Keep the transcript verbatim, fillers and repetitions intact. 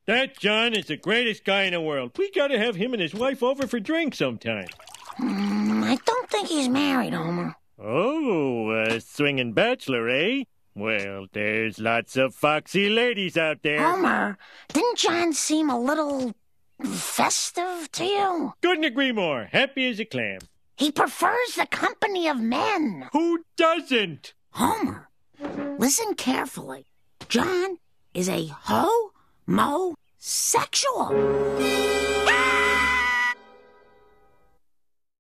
That John is the greatest guy in the world. We gotta have him and his wife over for drinks sometime. Mm, I don't think he's married, Homer. Oh, a swinging bachelor, eh? Well, there's lots of foxy ladies out there. Homer, didn't John seem a little festive to you? Couldn't agree more. Happy as a clam. He prefers the company of men. Who doesn't? Homer, listen carefully. John is a ho-mo-sexual.